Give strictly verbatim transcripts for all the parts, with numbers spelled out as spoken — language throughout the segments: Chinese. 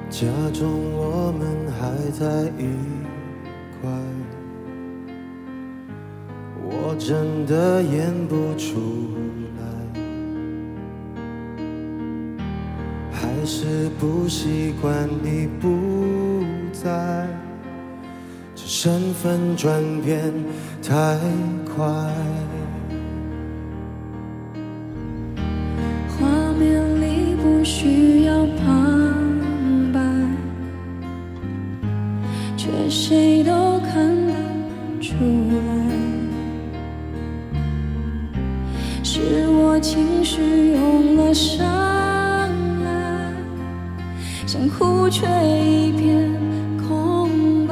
假装我们还在一块，我真的演不出来，还是不习惯你不在，这身份转变太快。 画面里不需要旁白，却谁都看得出来，是我情绪用了上来，想哭却一片空白。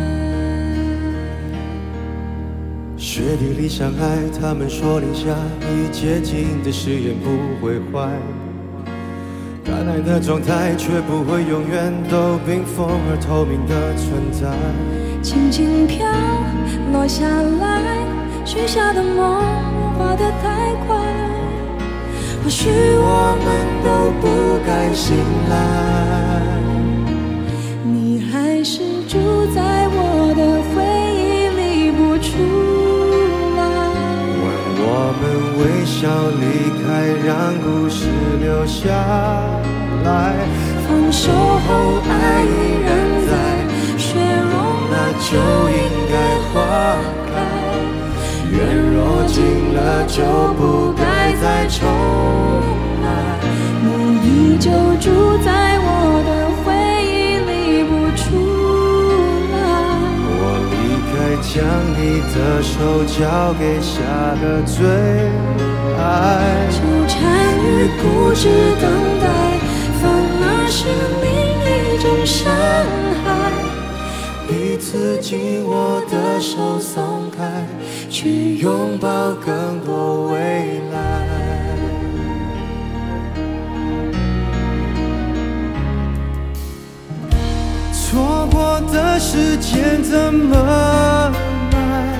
雪地里相爱，他们说零下一接近的誓言不会坏，敢爱的状态却不会永远都冰封而透明的存在。 轻轻飘落下来，许下的梦化得太快，或许我们都不该醒来，你还是住在我的回忆里不出来。 问我们微笑离开，让故事留下来， 放手后爱依然在，雪融了就应该花开，缘若尽了就不该再重来，你依旧住在我的回忆里不出来。 我离开，将你的手交给下个最爱， 纠缠与固执等待，反而是另一种伤害。 彼此紧握的手松开，去拥抱更多未来。错过的时间怎么买，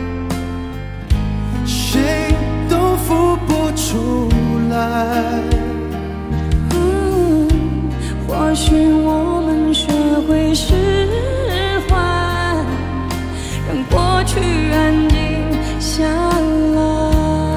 谁都付不出来。 嗯，或许我们学会释怀，让过去安静下来。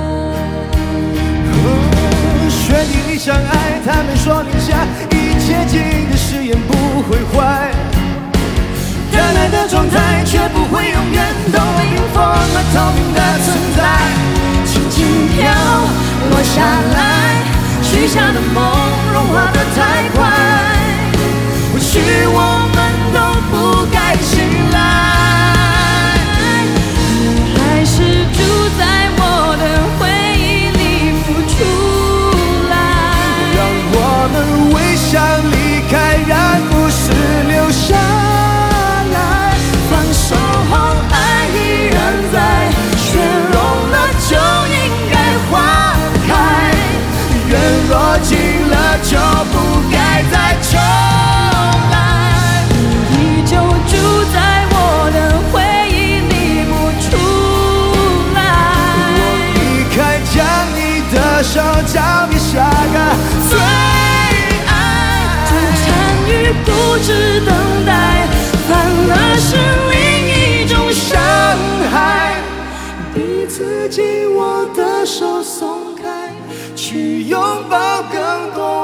哦，雪地里相爱，他们说零下一接近的誓言不会坏，敢爱的状态却不会永远都冰封而透明的存在。 轻轻飘落下来，许下的梦融化得太快，或许我们都不该醒来，你还是住在我的回忆里不出来。 让我们微笑离开，让故事留下来， 放手后爱依然在，雪融了就应该花开， 缘若尽了就不该再重来。 你依旧住在我的回忆里不出来。 我离开，将你的手交给下个最爱， 纠缠与固执等待，反而是另一种伤害。 彼此紧握的手松开，去拥抱更多